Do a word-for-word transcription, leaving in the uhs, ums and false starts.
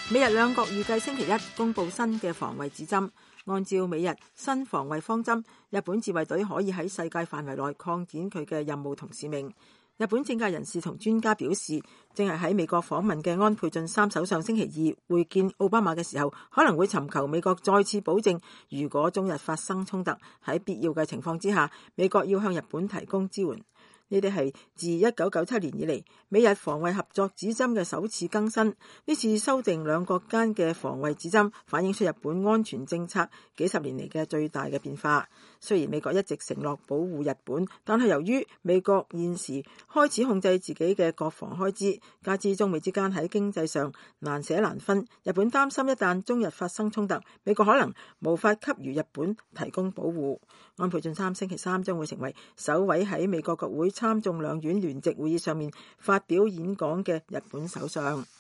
美日兩國預計星期一公布新嘅防衛指針。按照美日新防衛方針，日本自衛隊可以喺世界範圍內擴展佢嘅任務同使命。日本政界人士同專家表示，正係喺美國訪問嘅安倍晉三首相星期二會見奧巴馬嘅時候，可能會尋求美國再次保證，如果中日發生衝突，喺必要嘅情況之下，美國要向日本提供支援。呢啲係自一九九七年以嚟美日防衛合作指針嘅首次更新。呢次修訂兩國間嘅防衛指針，反映出日本安全政策幾十年嚟嘅最大嘅變化。雖然美國一直承諾保護日本，但係由於美國現時開始控制自己嘅國防開支，加之中美之間喺經濟上難捨難分，日本擔心一旦中日發生衝突，美國可能無法給予日本提供保護。安倍晉三星期三將會成為首位喺美國國會參眾兩院聯席會議上面發表演講嘅日本首相。